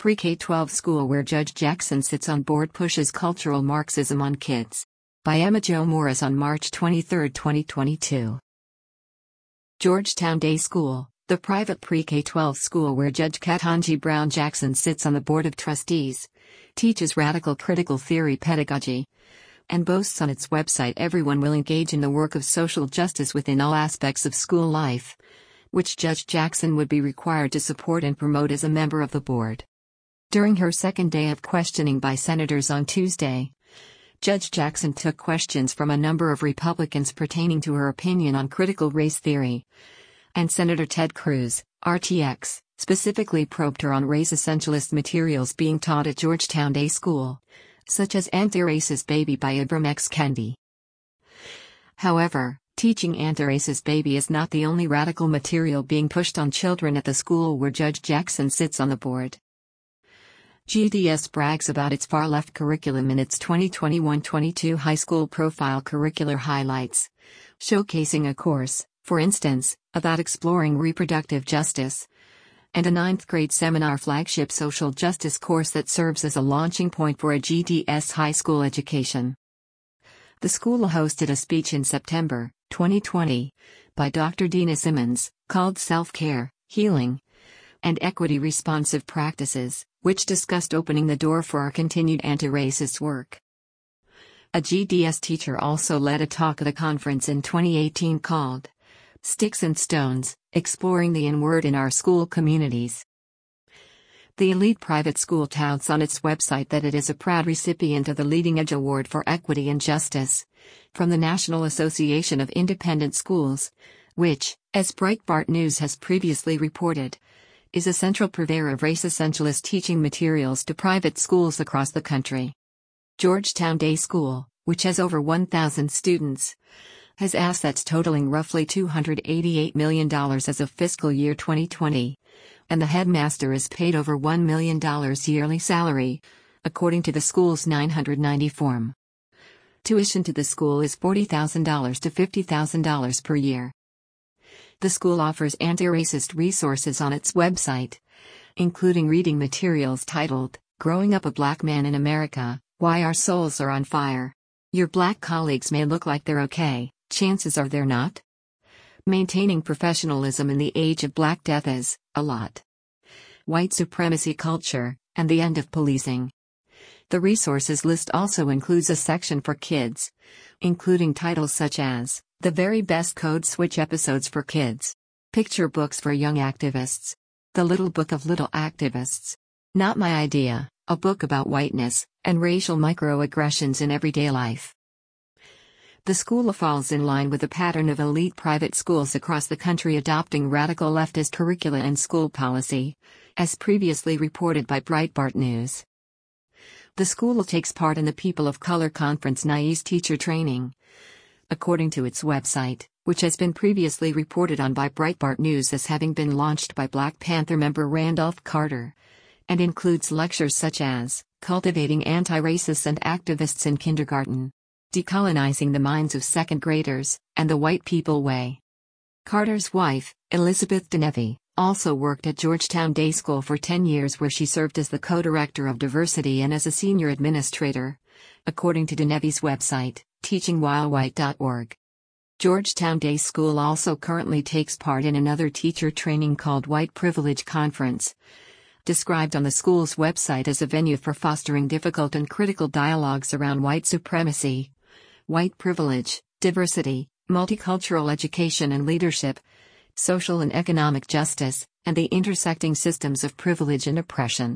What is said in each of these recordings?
Pre-K-12 school where Judge Jackson sits on board pushes cultural Marxism on kids. By Emma Jo Morris on March 23, 2022. Georgetown Day School, the private pre-K-12 school where Judge Ketanji Brown Jackson sits on the board of trustees, teaches radical critical theory pedagogy, and boasts on its website everyone will engage in the work of social justice within all aspects of school life, which Judge Jackson would be required to support and promote as a member of the board. During her second day of questioning by senators on Tuesday, Judge Jackson took questions from a number of Republicans pertaining to her opinion on critical race theory, and Senator Ted Cruz, RTX, specifically probed her on race essentialist materials being taught at Georgetown Day School, such as Anti-Racist Baby by Ibram X. Kendi. However, teaching Anti-Racist Baby is not the only radical material being pushed on children at the school where Judge Jackson sits on the board. GDS brags about its far-left curriculum in its 2021-22 high school profile curricular highlights, showcasing a course, for instance, about exploring reproductive justice, and a 9th grade seminar flagship social justice course that serves as a launching point for a GDS high school education. The school hosted a speech in September 2020 by Dr. Dina Simmons, called Self-Care, Healing, and Equity Responsive Practices, which discussed opening the door for our continued anti-racist work. A GDS teacher also led a talk at a conference in 2018 called Sticks and Stones, Exploring the N-Word in Our School Communities. The elite private school touts on its website that it is a proud recipient of the Leading Edge Award for Equity and Justice from the National Association of Independent Schools, which, as Breitbart News has previously reported, is a central purveyor of race essentialist teaching materials to private schools across the country. Georgetown Day School, which has over 1,000 students, has assets totaling roughly $288 million as of fiscal year 2020, and the headmaster is paid over $1 million yearly salary, according to the school's 990 form. Tuition to the school is $40,000 to $50,000 per year. The school offers anti-racist resources on its website, including reading materials titled, Growing Up a Black Man in America, Why Our Souls Are on Fire. Your black colleagues may look like they're okay, chances are they're not. Maintaining Professionalism in the Age of Black Death is, a lot. White Supremacy Culture, and the End of Policing. The resources list also includes a section for kids, including titles such as, The Very Best Code Switch Episodes for Kids, Picture Books for Young Activists, The Little Book of Little Activists, Not My Idea, a book about whiteness, and racial microaggressions in everyday life. The school falls in line with a pattern of elite private schools across the country adopting radical leftist curricula and school policy, as previously reported by Breitbart News. The school takes part in the People of Color Conference NIES teacher training, according to its website, which has been previously reported on by Breitbart News as having been launched by Black Panther member Randolph Carter, and includes lectures such as, Cultivating Anti-Racists and Activists in Kindergarten, Decolonizing the Minds of Second Graders, and The White People Way. Carter's wife, Elizabeth DeNevy, also worked at Georgetown Day School for 10 years where she served as the co-director of diversity and as a senior administrator, according to DeNevy's website, teachingwhilewhite.org. Georgetown Day School also currently takes part in another teacher training called White Privilege Conference, described on the school's website as a venue for fostering difficult and critical dialogues around white supremacy, white privilege, diversity, multicultural education and leadership, social and economic justice, and the intersecting systems of privilege and oppression.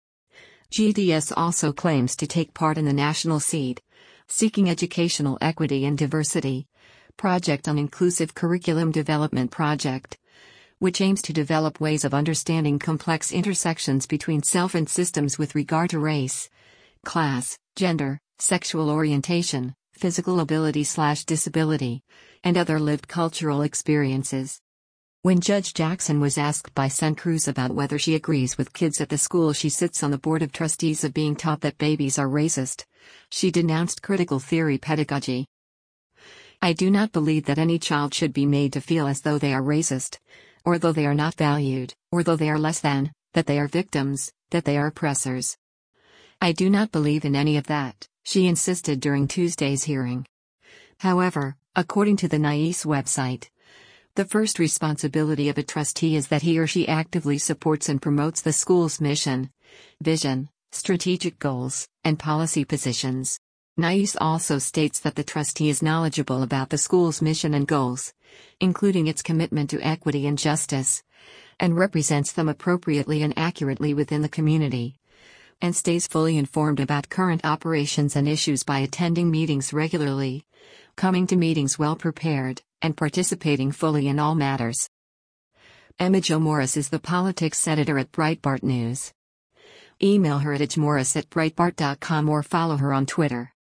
GDS also claims to take part in the National SEED, Seeking Educational Equity and Diversity, Project on Inclusive Curriculum Development Project, which aims to develop ways of understanding complex intersections between self and systems with regard to race, class, gender, sexual orientation, physical ability/disability, and other lived cultural experiences. When Judge Jackson was asked by Sen. Cruz about whether she agrees with kids at the school she sits on the board of trustees of being taught that babies are racist, she denounced critical theory pedagogy. I do not believe that any child should be made to feel as though they are racist, or though they are not valued, or though they are less than, that they are victims, that they are oppressors. I do not believe in any of that, she insisted during Tuesday's hearing. However, according to the NIES website, the first responsibility of a trustee is that he or she actively supports and promotes the school's mission, vision, strategic goals, and policy positions. NIES also states that the trustee is knowledgeable about the school's mission and goals, including its commitment to equity and justice, and represents them appropriately and accurately within the community, and stays fully informed about current operations and issues by attending meetings regularly, coming to meetings well prepared, and participating fully in all matters. Emma Jo Morris is the politics editor at Breitbart News. Email her at hmorris@breitbart.com or follow her on Twitter.